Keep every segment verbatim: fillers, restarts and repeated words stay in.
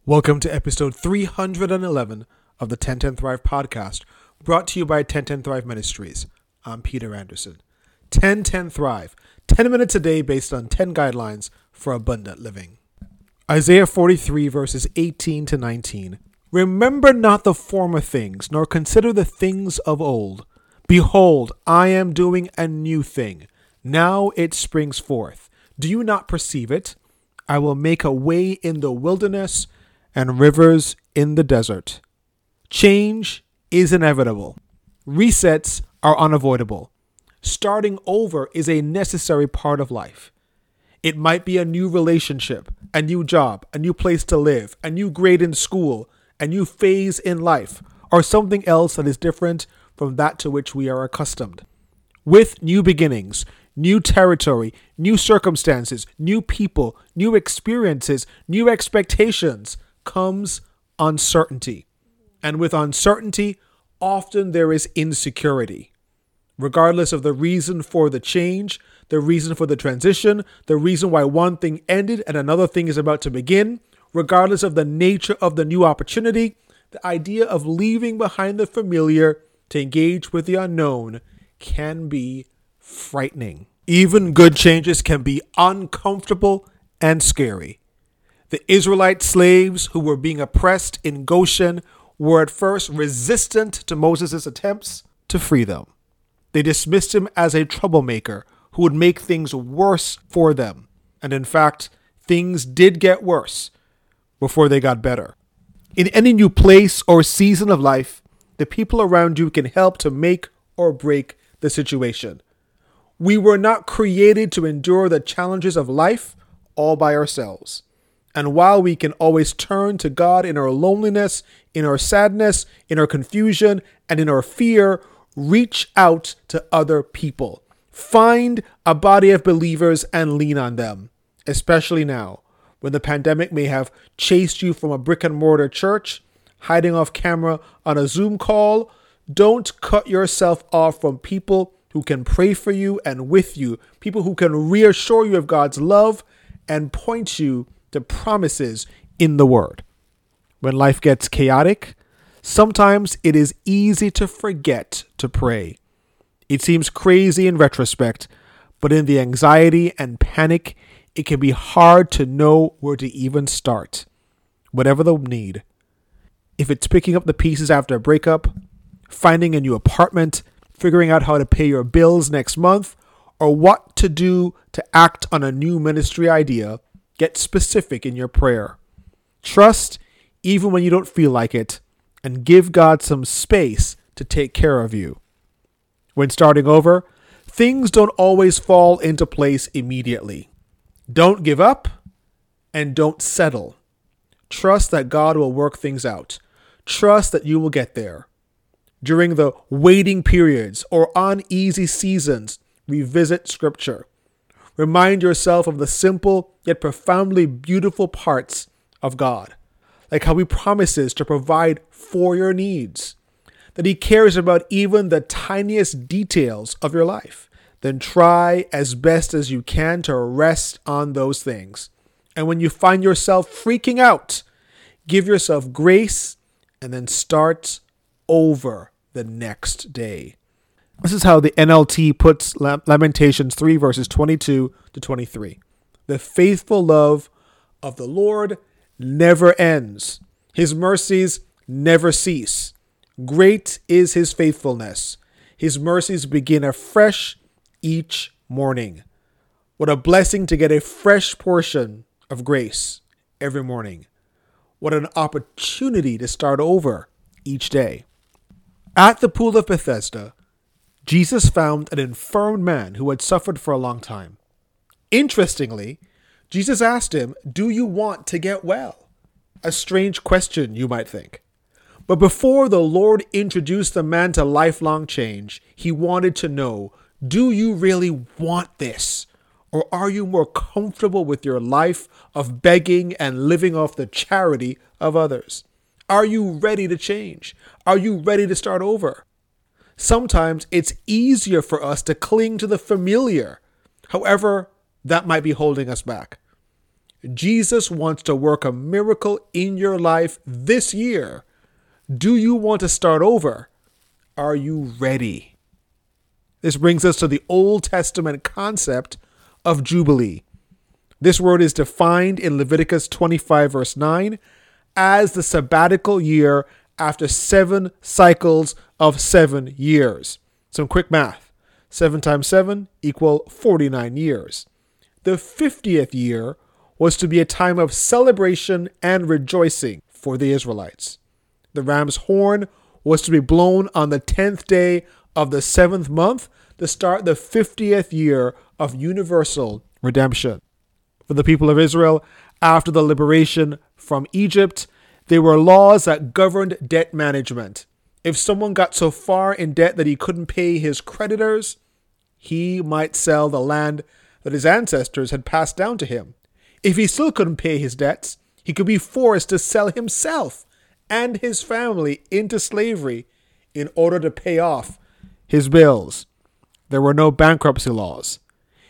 Welcome to episode three hundred eleven of the ten ten Thrive podcast, brought to you by ten ten Thrive Ministries. I'm Peter Anderson. ten ten Thrive, ten minutes a day based on ten guidelines for abundant living. Isaiah forty-three verses eighteen to nineteen. Remember not the former things, nor consider the things of old. Behold, I am doing a new thing. Now it springs forth. Do you not perceive it? I will make a way in the wilderness and rivers in the desert. Change is inevitable. Resets are unavoidable. Starting over is a necessary part of life. It might be a new relationship, a new job, a new place to live, a new grade in school, a new phase in life, or something else that is different from that to which we are accustomed. With new beginnings, new territory, new circumstances, new people, new experiences, new expectations, comes uncertainty. And with uncertainty, often there is insecurity. Regardless of the reason for the change, the reason for the transition, the reason why one thing ended and another thing is about to begin, regardless of the nature of the new opportunity, the idea of leaving behind the familiar to engage with the unknown can be frightening. Even good changes can be uncomfortable and scary. The Israelite slaves who were being oppressed in Goshen were at first resistant to Moses' attempts to free them. They dismissed him as a troublemaker who would make things worse for them. And in fact, things did get worse before they got better. In any new place or season of life, the people around you can help to make or break the situation. We were not created to endure the challenges of life all by ourselves. And while we can always turn to God in our loneliness, in our sadness, in our confusion, and in our fear, reach out to other people. Find a body of believers and lean on them, especially now, when the pandemic may have chased you from a brick and mortar church, hiding off camera on a Zoom call. Don't cut yourself off from people who can pray for you and with you, people who can reassure you of God's love and point you to promises in the Word. When life gets chaotic, sometimes it is easy to forget to pray. It seems crazy in retrospect, but in the anxiety and panic, it can be hard to know where to even start. Whatever the need. If it's picking up the pieces after a breakup, finding a new apartment, figuring out how to pay your bills next month, or what to do to act on a new ministry idea, get specific in your prayer. Trust even when you don't feel like it, and give God some space to take care of you. When starting over, things don't always fall into place immediately. Don't give up and don't settle. Trust that God will work things out. Trust that you will get there. During the waiting periods or uneasy seasons, revisit Scripture. Remind yourself of the simple yet profoundly beautiful parts of God, like how He promises to provide for your needs, that He cares about even the tiniest details of your life. Then try as best as you can to rest on those things. And when you find yourself freaking out, give yourself grace and then start over the next day. This is how the N L T puts Lamentations three verses twenty-two to twenty-three. The faithful love of the Lord never ends. His mercies never cease. Great is His faithfulness. His mercies begin afresh each morning. What a blessing to get a fresh portion of grace every morning. What an opportunity to start over each day. At the pool of Bethesda, Jesus found an infirm man who had suffered for a long time. Interestingly, Jesus asked him, "Do you want to get well?" A strange question, you might think. But before the Lord introduced the man to lifelong change, He wanted to know, do you really want this? Or are you more comfortable with your life of begging and living off the charity of others? Are you ready to change? Are you ready to start over? Sometimes it's easier for us to cling to the familiar. However, that might be holding us back. Jesus wants to work a miracle in your life this year. Do you want to start over? Are you ready? This brings us to the Old Testament concept of Jubilee. This word is defined in Leviticus twenty-five, verse nine, as the sabbatical year after seven cycles of seven years. Some quick math. Seven times seven equal forty-nine years. The fiftieth year was to be a time of celebration and rejoicing for the Israelites. The ram's horn was to be blown on the tenth day of the seventh month to start the fiftieth year of universal redemption. For the people of Israel, after the liberation from Egypt, there were laws that governed debt management. If someone got so far in debt that he couldn't pay his creditors, he might sell the land that his ancestors had passed down to him. If he still couldn't pay his debts, he could be forced to sell himself and his family into slavery in order to pay off his bills. There were no bankruptcy laws.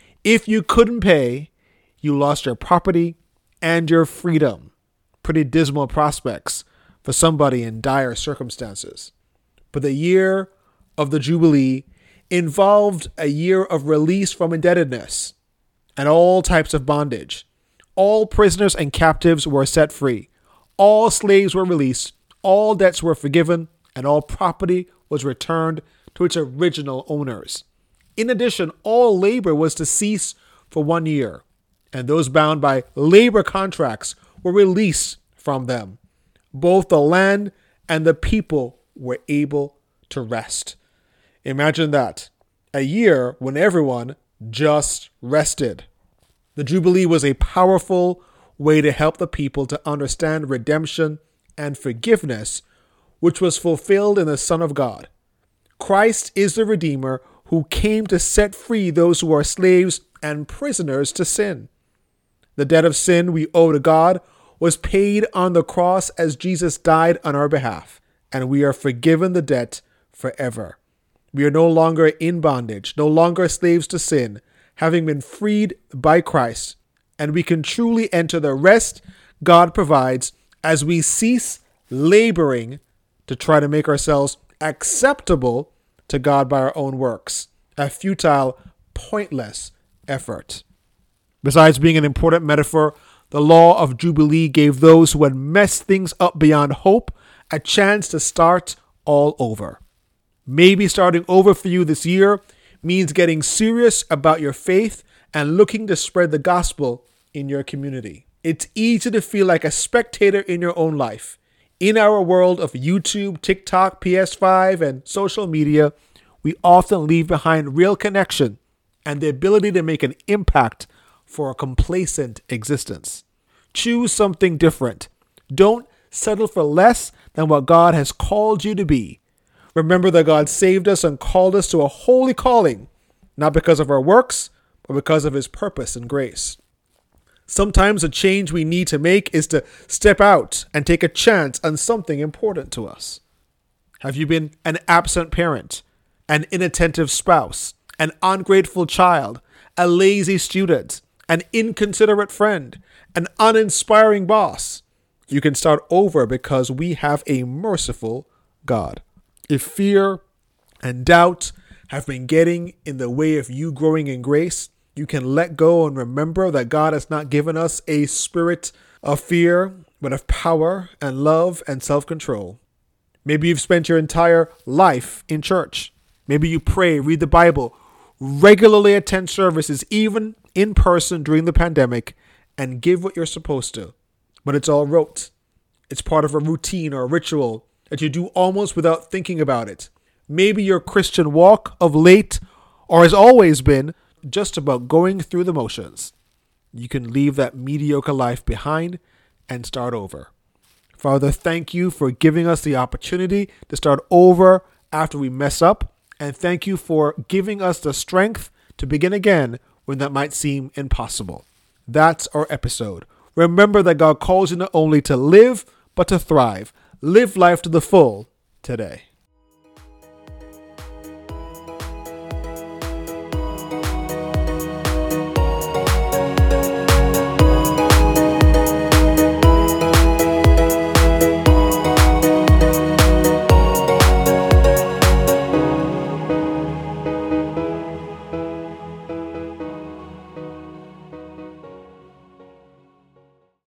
If you couldn't pay, you lost your property and your freedom. Pretty dismal prospects for somebody in dire circumstances. But the year of the Jubilee involved a year of release from indebtedness and all types of bondage. All prisoners and captives were set free. All slaves were released. All debts were forgiven, and all property was returned to its original owners. In addition, all labor was to cease for one year, and those bound by labor contracts were released from them. Both the land and the people were able to rest. Imagine that. A year when everyone just rested. The Jubilee was a powerful way to help the people to understand redemption and forgiveness, which was fulfilled in the Son of God. Christ is the Redeemer who came to set free those who are slaves and prisoners to sin. The debt of sin we owe to God was paid on the cross as Jesus died on our behalf, and we are forgiven the debt forever. We are no longer in bondage, no longer slaves to sin, having been freed by Christ, and we can truly enter the rest God provides as we cease laboring to try to make ourselves acceptable to God by our own works, a futile, pointless effort. Besides being an important metaphor, the law of Jubilee gave those who had messed things up beyond hope a chance to start all over. Maybe starting over for you this year means getting serious about your faith and looking to spread the gospel in your community. It's easy to feel like a spectator in your own life. In our world of YouTube, TikTok, P S five, and social media, we often leave behind real connection and the ability to make an impact for a complacent existence. Choose something different. Don't settle for less than what God has called you to be. Remember that God saved us and called us to a holy calling, not because of our works, but because of his purpose and grace. Sometimes the change we need to make is to step out and take a chance on something important to us. Have you been an absent parent, an inattentive spouse, an ungrateful child, a lazy student, an inconsiderate friend, an uninspiring boss? You can start over because we have a merciful God. If fear and doubt have been getting in the way of you growing in grace, you can let go and remember that God has not given us a spirit of fear, but of power and love and self-control. Maybe you've spent your entire life in church. Maybe you pray, read the Bible, regularly attend services, even in person during the pandemic, and give what you're supposed to. But it's all rote. It's part of a routine or a ritual that you do almost without thinking about it. Maybe your Christian walk of late, or has always been, just about going through the motions. You can leave that mediocre life behind and start over. Father, thank you for giving us the opportunity to start over after we mess up, and thank you for giving us the strength to begin again when that might seem impossible. That's our episode. Remember that God calls you not only to live, but to thrive. Live life to the full today.